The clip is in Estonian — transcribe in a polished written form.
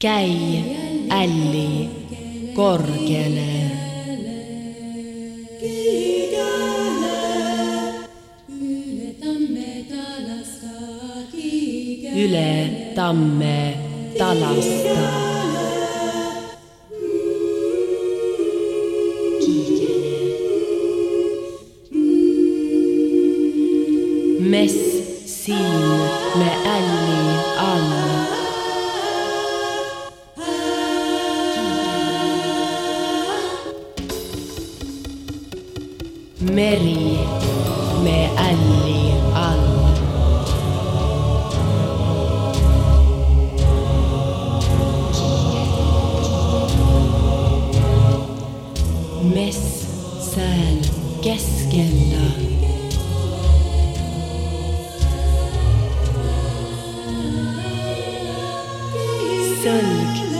Käi älli korgele. Üle tamme talasta. Mess siin me älli all. Meri me älli all. Mess sääl keskellä. Sõlg